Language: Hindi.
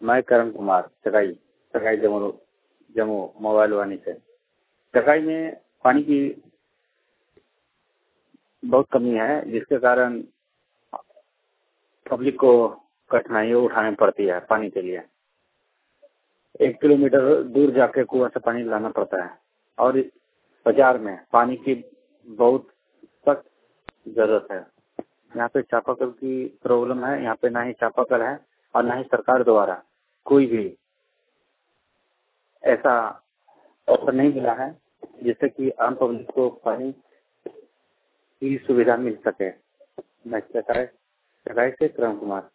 मैं करण कुमार चकाई चकाई जम्मू जम्मू मोबाइल वानी से। चकाई में पानी की बहुत कमी है, जिसके कारण पब्लिक को कठिनाइयाँ उठानी पड़ती है पानी के लिए। 1 किलोमीटर दूर जाके कुआं से पानी लाना पड़ता है और बाजार में पानी की बहुत सख्त जरूरत है। यहाँ पे चापाकल की प्रॉब्लम है। यहाँ पे ना ही चापाकल है और ना ही सरकार द्वारा कोई भी ऐसा ऑफर नहीं मिला है जिससे कि आम पब्लिक को पानी की सुविधा मिल सके। मैं चकाई से करण कुमार।